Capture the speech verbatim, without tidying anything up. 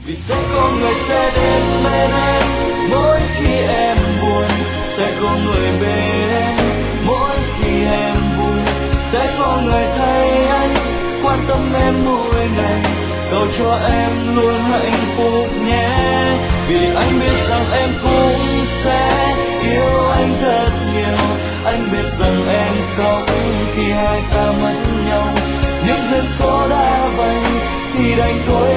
vì sẽ có người sẽ đến bên em mỗi khi em buồn, sẽ có người bên em mỗi khi em vui, sẽ có người thay anh quan tâm em mỗi ngày, cầu cho em luôn hạnh phúc nhé. Vì anh biết rằng em cũng sẽ yêu anh rất nhiều, anh biết rằng em khóc khi hai ta mất nhau, nhưng duyên số đã vậy thì đành thôi